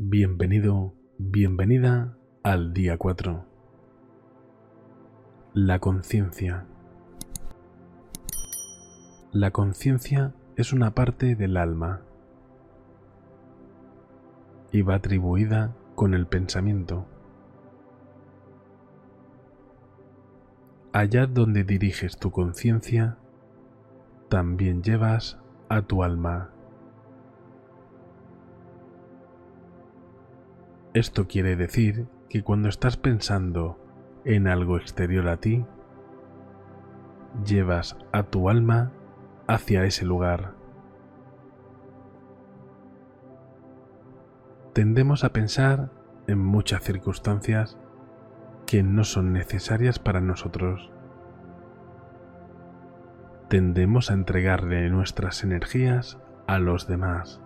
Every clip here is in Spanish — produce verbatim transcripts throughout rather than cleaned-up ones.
Bienvenido, bienvenida al día cuatro. La conciencia. La conciencia es una parte del alma y va atribuida con el pensamiento. Allá donde diriges tu conciencia, también llevas a tu alma. Esto quiere decir que cuando estás pensando en algo exterior a ti, llevas a tu alma hacia ese lugar. Tendemos a pensar en muchas circunstancias que no son necesarias para nosotros. Tendemos a entregarle nuestras energías a los demás.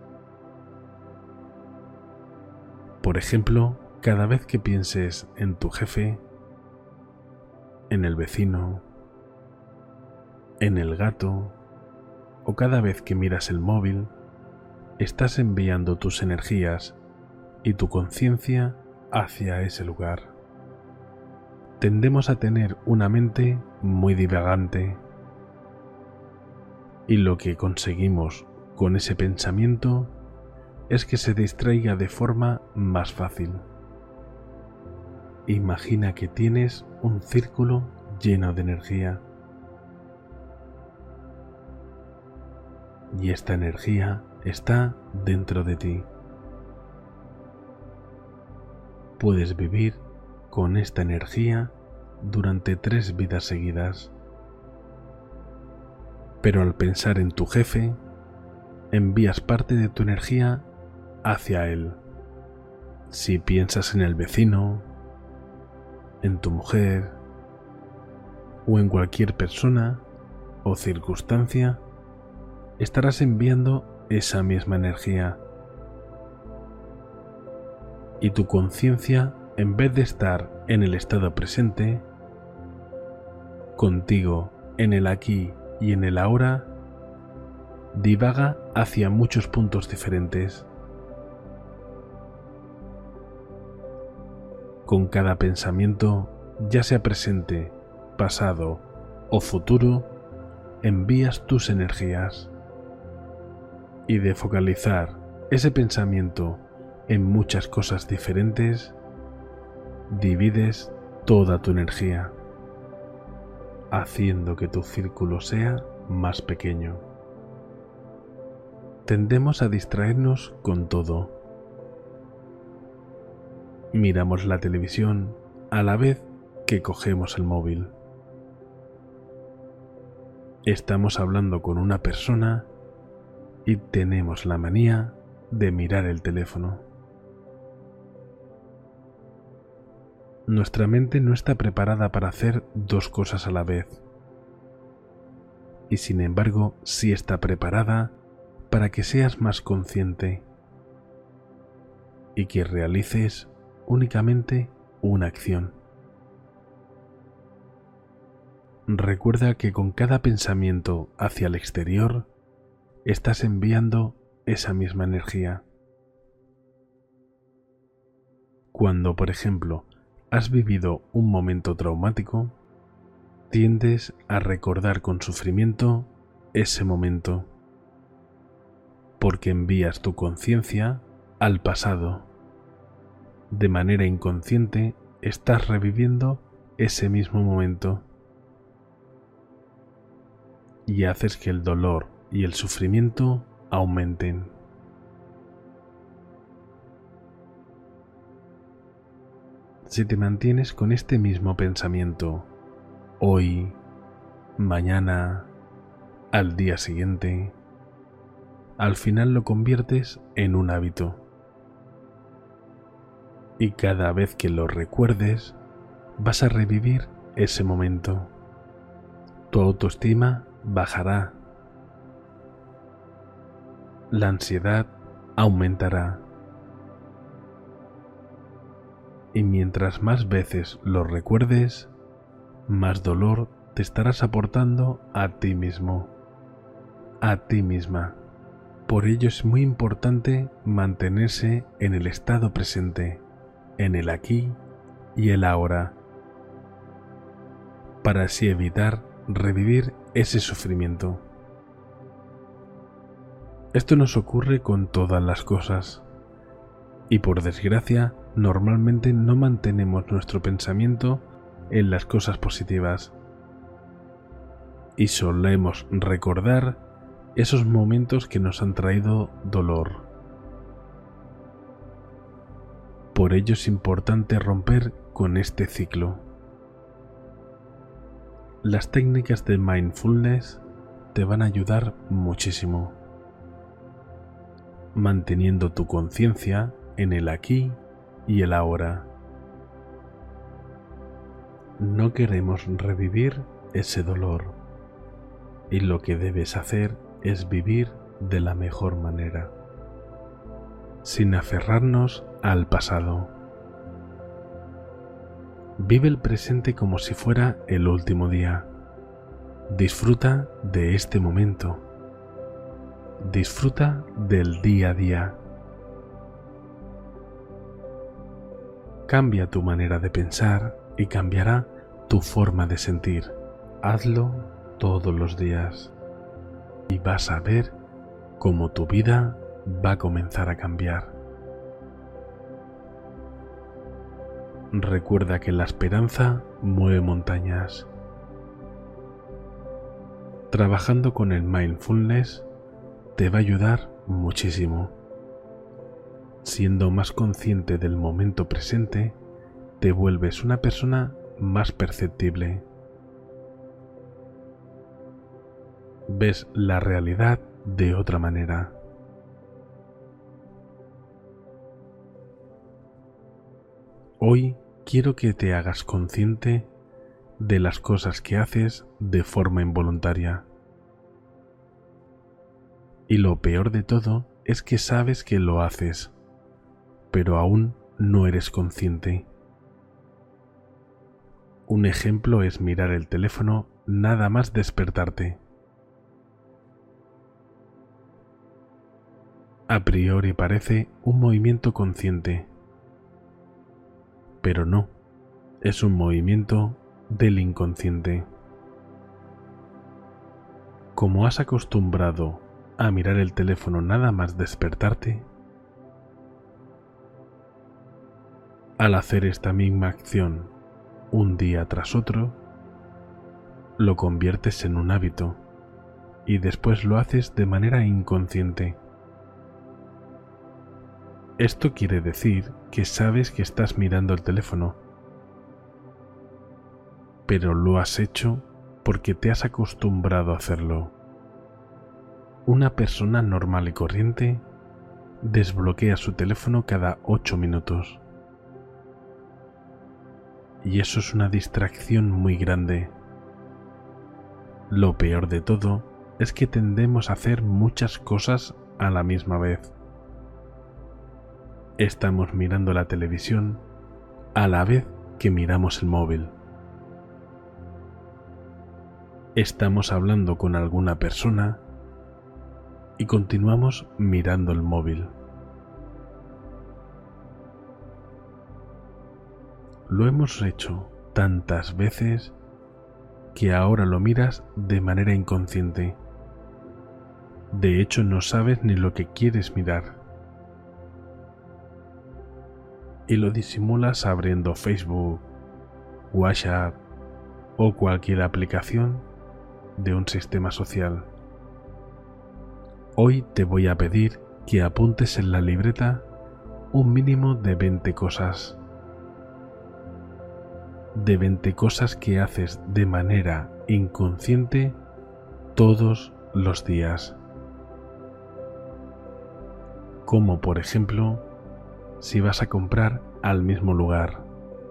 Por ejemplo, cada vez que pienses en tu jefe, en el vecino, en el gato, o cada vez que miras el móvil, estás enviando tus energías y tu conciencia hacia ese lugar. Tendemos a tener una mente muy divagante, y lo que conseguimos con ese pensamiento es que se distraiga de forma más fácil. Imagina que tienes un círculo lleno de energía. Y esta energía está dentro de ti. Puedes vivir con esta energía durante tres vidas seguidas. Pero al pensar en tu jefe, envías parte de tu energía hacia él. Si piensas en el vecino, en tu mujer o en cualquier persona o circunstancia, estarás enviando esa misma energía. Y tu conciencia, en vez de estar en el estado presente, contigo en el aquí y en el ahora, divaga hacia muchos puntos diferentes. Con cada pensamiento, ya sea presente, pasado o futuro, envías tus energías. Y de focalizar ese pensamiento en muchas cosas diferentes, divides toda tu energía, haciendo que tu círculo sea más pequeño. Tendemos a distraernos con todo. Miramos la televisión a la vez que cogemos el móvil. Estamos hablando con una persona y tenemos la manía de mirar el teléfono. Nuestra mente no está preparada para hacer dos cosas a la vez, y sin embargo sí está preparada para que seas más consciente y que realices únicamente una acción. Recuerda que con cada pensamiento hacia el exterior estás enviando esa misma energía. Cuando, por ejemplo, has vivido un momento traumático, tiendes a recordar con sufrimiento ese momento, porque envías tu conciencia al pasado. De manera inconsciente estás reviviendo ese mismo momento y haces que el dolor y el sufrimiento aumenten. Si te mantienes con este mismo pensamiento hoy, mañana, al día siguiente, al final lo conviertes en un hábito. Y cada vez que lo recuerdes, vas a revivir ese momento. Tu autoestima bajará. La ansiedad aumentará. Y mientras más veces lo recuerdes, más dolor te estarás aportando a ti mismo, a ti misma. Por ello es muy importante mantenerse en el estado presente, en el aquí y el ahora, para así evitar revivir ese sufrimiento. Esto nos ocurre con todas las cosas, y por desgracia normalmente no mantenemos nuestro pensamiento en las cosas positivas, y solemos recordar esos momentos que nos han traído dolor. Por ello es importante romper con este ciclo. Las técnicas de mindfulness te van a ayudar muchísimo, manteniendo tu conciencia en el aquí y el ahora. No queremos revivir ese dolor, y lo que debes hacer es vivir de la mejor manera, sin aferrarnos al pasado. Vive el presente como si fuera el último día. Disfruta de este momento. Disfruta del día a día. Cambia tu manera de pensar y cambiará tu forma de sentir. Hazlo todos los días y vas a ver cómo tu vida va a comenzar a cambiar. Recuerda que la esperanza mueve montañas. Trabajando con el mindfulness te va a ayudar muchísimo. Siendo más consciente del momento presente, te vuelves una persona más perceptible. Ves la realidad de otra manera. Hoy quiero que te hagas consciente de las cosas que haces de forma involuntaria. Y lo peor de todo es que sabes que lo haces, pero aún no eres consciente. Un ejemplo es mirar el teléfono nada más despertarte. A priori parece un movimiento consciente, pero no, es un movimiento del inconsciente. Como has acostumbrado a mirar el teléfono nada más despertarte, al hacer esta misma acción un día tras otro, lo conviertes en un hábito y después lo haces de manera inconsciente. Esto quiere decir que sabes que estás mirando el teléfono, pero lo has hecho porque te has acostumbrado a hacerlo. Una persona normal y corriente desbloquea su teléfono cada ocho minutos. Y eso es una distracción muy grande. Lo peor de todo es que tendemos a hacer muchas cosas a la misma vez. Estamos mirando la televisión a la vez que miramos el móvil. Estamos hablando con alguna persona y continuamos mirando el móvil. Lo hemos hecho tantas veces que ahora lo miras de manera inconsciente. De hecho, no sabes ni lo que quieres mirar. Y lo disimulas abriendo Facebook, WhatsApp o cualquier aplicación de un sistema social. Hoy te voy a pedir que apuntes en la libreta un mínimo de veinte cosas. De veinte cosas que haces de manera inconsciente todos los días. Como por ejemplo, si vas a comprar al mismo lugar,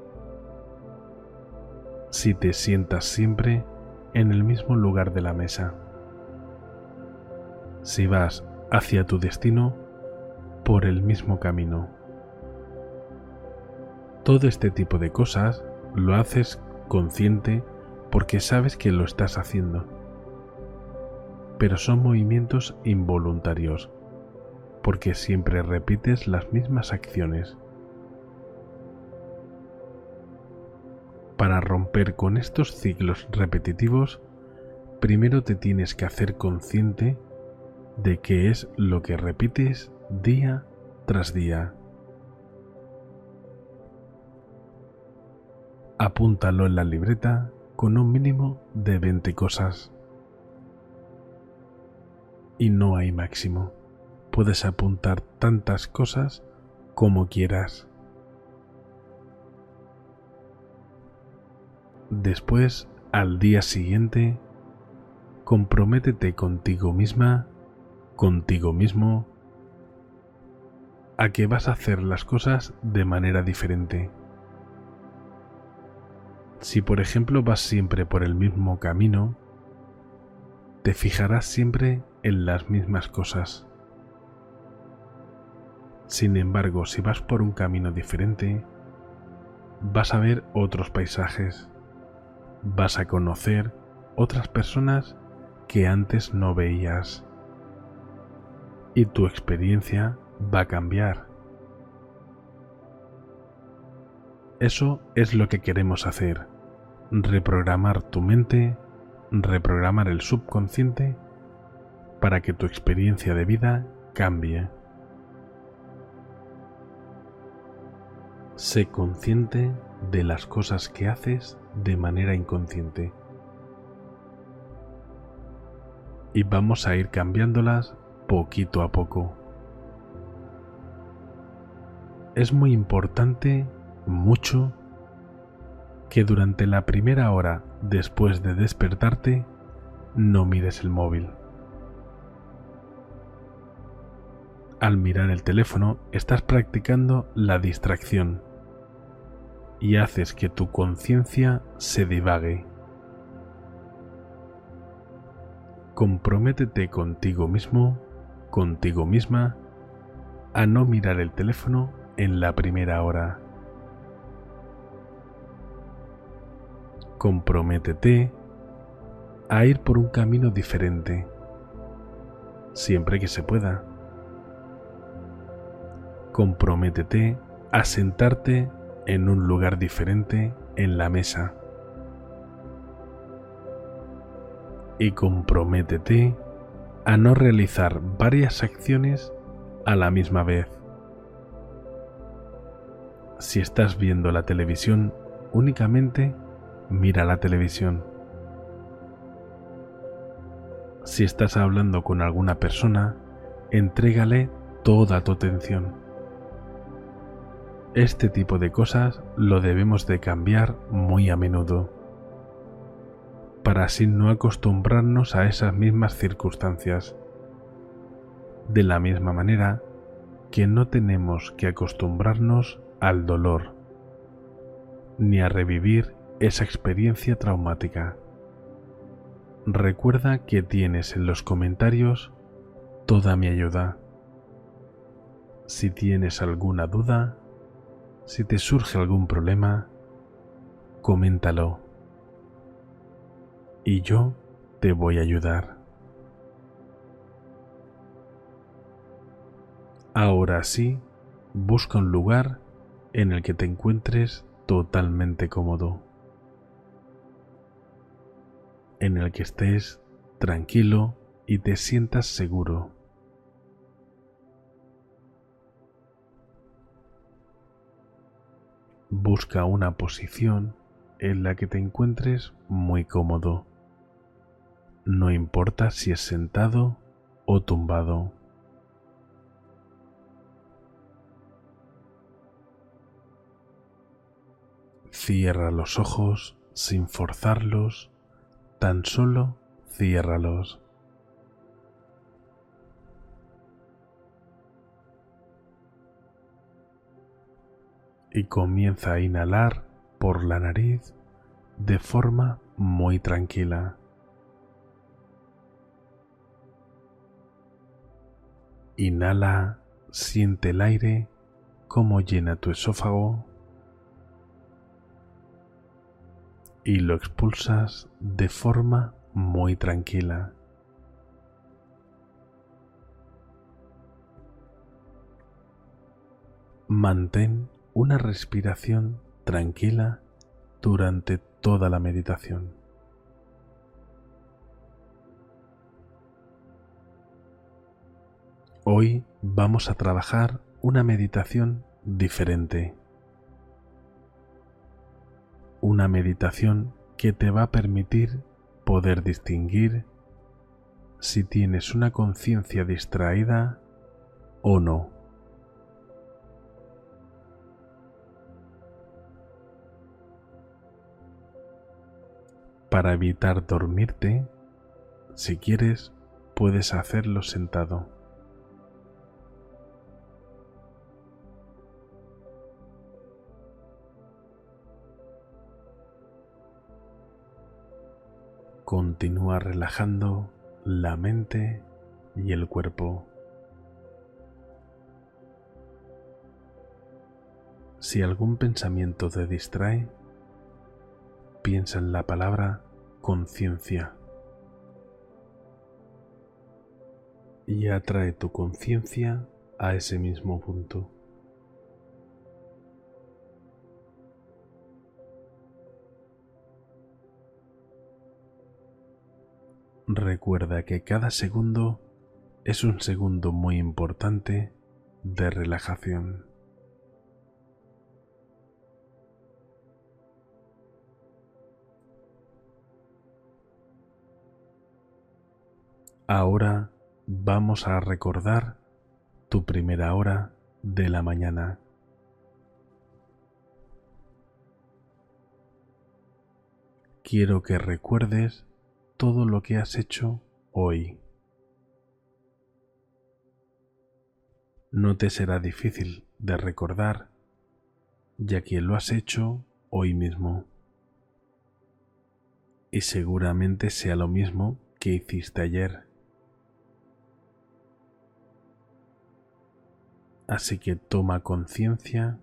si te sientas siempre en el mismo lugar de la mesa, si vas hacia tu destino por el mismo camino. Todo este tipo de cosas lo haces consciente porque sabes que lo estás haciendo, pero son movimientos involuntarios porque siempre repites las mismas acciones. Para romper con estos ciclos repetitivos, primero te tienes que hacer consciente de qué es lo que repites día tras día. Apúntalo en la libreta con un mínimo de veinte cosas. Y no hay máximo. Puedes apuntar tantas cosas como quieras. Después, al día siguiente, comprométete contigo misma, contigo mismo, a que vas a hacer las cosas de manera diferente. Si por ejemplo vas siempre por el mismo camino, te fijarás siempre en las mismas cosas. Sin embargo, si vas por un camino diferente, vas a ver otros paisajes, vas a conocer otras personas que antes no veías y tu experiencia va a cambiar. Eso es lo que queremos hacer, reprogramar tu mente, reprogramar el subconsciente para que tu experiencia de vida cambie. Sé consciente de las cosas que haces de manera inconsciente y vamos a ir cambiándolas poquito a poco. Es muy importante, mucho, que durante la primera hora después de despertarte no mires el móvil. Al mirar el teléfono estás practicando la distracción y haces que tu conciencia se divague. Comprométete contigo mismo, contigo misma, a no mirar el teléfono en la primera hora. Comprométete a ir por un camino diferente, siempre que se pueda. Comprométete a sentarte en un lugar diferente en la mesa. Y comprométete a no realizar varias acciones a la misma vez. Si estás viendo la televisión, únicamente mira la televisión. Si estás hablando con alguna persona, entrégale toda tu atención. Este tipo de cosas lo debemos de cambiar muy a menudo, para así no acostumbrarnos a esas mismas circunstancias. De la misma manera que no tenemos que acostumbrarnos al dolor, ni a revivir esa experiencia traumática. Recuerda que tienes en los comentarios toda mi ayuda. Si tienes alguna duda, si te surge algún problema, coméntalo y yo te voy a ayudar. Ahora sí, busca un lugar en el que te encuentres totalmente cómodo, en el que estés tranquilo y te sientas seguro. Busca una posición en la que te encuentres muy cómodo. No importa si es sentado o tumbado. Cierra los ojos sin forzarlos, tan solo ciérralos. Y comienza a inhalar por la nariz de forma muy tranquila. Inhala, siente el aire cómo llena tu esófago y lo expulsas de forma muy tranquila. Mantén una respiración tranquila durante toda la meditación. Hoy vamos a trabajar una meditación diferente. Una meditación que te va a permitir poder distinguir si tienes una conciencia distraída o no. Para evitar dormirte, si quieres, puedes hacerlo sentado. Continúa relajando la mente y el cuerpo. Si algún pensamiento te distrae, piensa en la palabra conciencia y atrae tu conciencia a ese mismo punto. Recuerda que cada segundo es un segundo muy importante de relajación. Ahora vamos a recordar tu primera hora de la mañana. Quiero que recuerdes todo lo que has hecho hoy. No te será difícil de recordar, ya que lo has hecho hoy mismo. Y seguramente sea lo mismo que hiciste ayer. Así que toma conciencia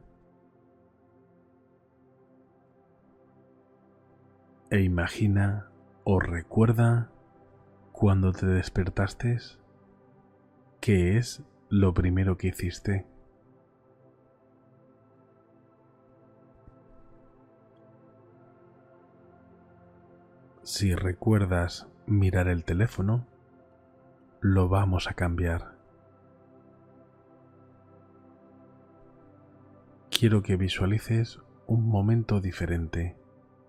e imagina o recuerda cuando te despertaste, qué es lo primero que hiciste. Si recuerdas mirar el teléfono, lo vamos a cambiar. Quiero que visualices un momento diferente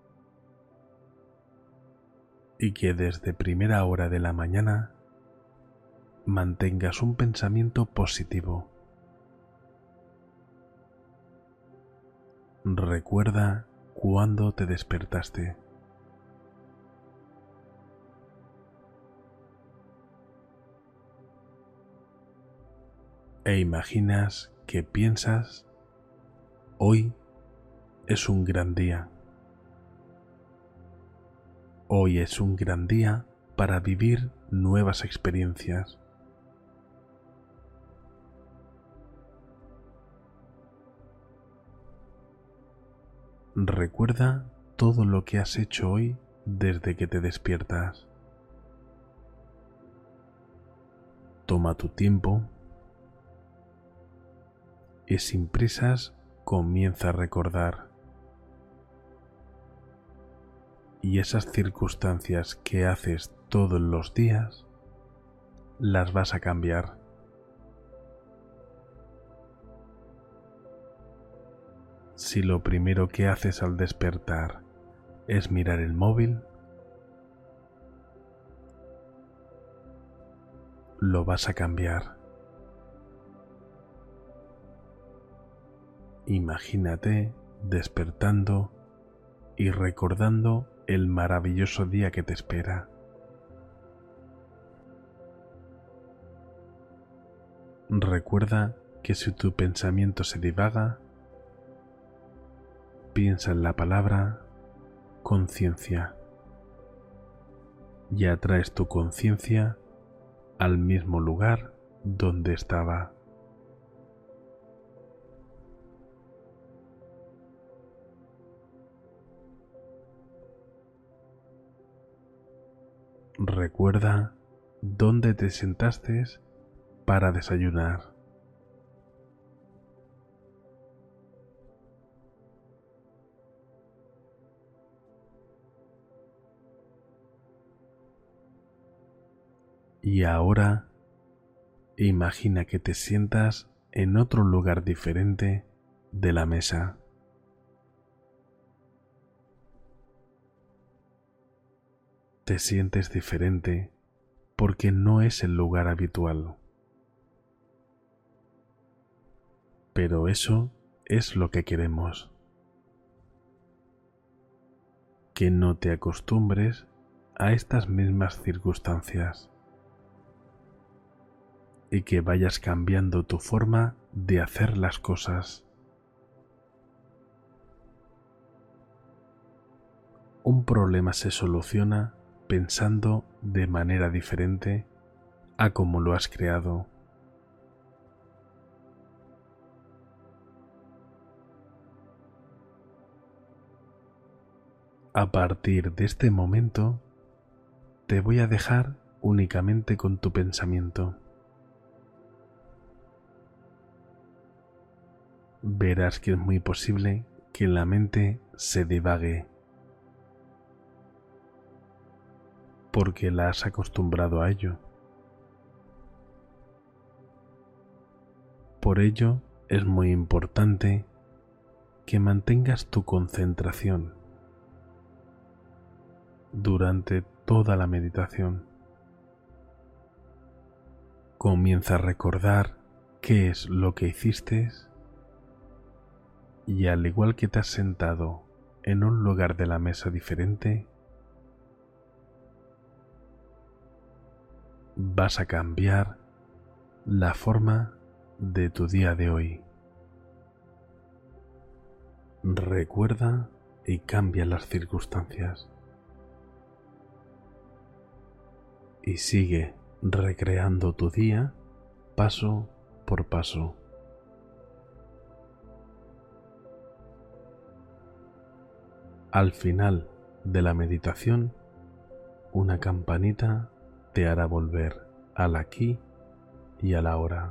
y que desde primera hora de la mañana mantengas un pensamiento positivo. Recuerda cuándo te despertaste. E imaginas que piensas: hoy es un gran día. Hoy es un gran día para vivir nuevas experiencias. Recuerda todo lo que has hecho hoy desde que te despiertas. Toma tu tiempo y sin prisas comienza a recordar. Y esas circunstancias que haces todos los días, las vas a cambiar. Si lo primero que haces al despertar es mirar el móvil, lo vas a cambiar. Imagínate despertando y recordando el maravilloso día que te espera. Recuerda que si tu pensamiento se divaga, piensa en la palabra conciencia y atraes tu conciencia al mismo lugar donde estaba. Recuerda dónde te sentaste para desayunar. Y ahora imagina que te sientas en otro lugar diferente de la mesa. Te sientes diferente porque no es el lugar habitual. Pero eso es lo que queremos. Que no te acostumbres a estas mismas circunstancias y que vayas cambiando tu forma de hacer las cosas. Un problema se soluciona pensando de manera diferente a como lo has creado. A partir de este momento, te voy a dejar únicamente con tu pensamiento. Verás que es muy posible que la mente se divague, porque la has acostumbrado a ello. Por ello, es muy importante que mantengas tu concentración durante toda la meditación. Comienza a recordar qué es lo que hiciste y al igual que te has sentado en un lugar de la mesa diferente, vas a cambiar la forma de tu día de hoy. Recuerda y cambia las circunstancias. Y sigue recreando tu día paso por paso. Al final de la meditación, una campanita te hará volver al aquí y a la ahora.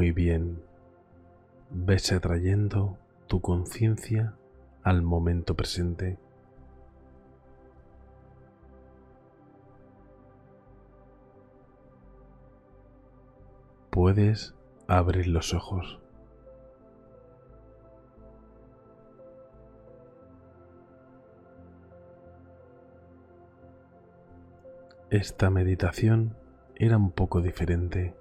Muy bien. Ves atrayendo tu conciencia al momento presente. Puedes abrir los ojos. Esta meditación era un poco diferente.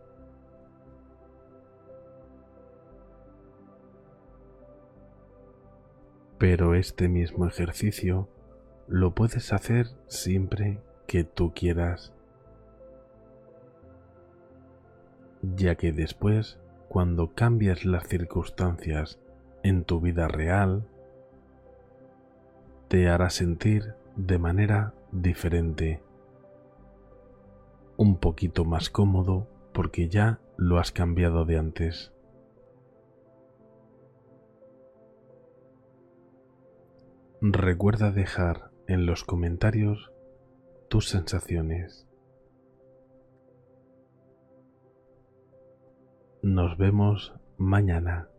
Pero este mismo ejercicio lo puedes hacer siempre que tú quieras, ya que después, cuando cambias las circunstancias en tu vida real, te hará sentir de manera diferente, un poquito más cómodo porque ya lo has cambiado de antes. Recuerda dejar en los comentarios tus sensaciones. Nos vemos mañana.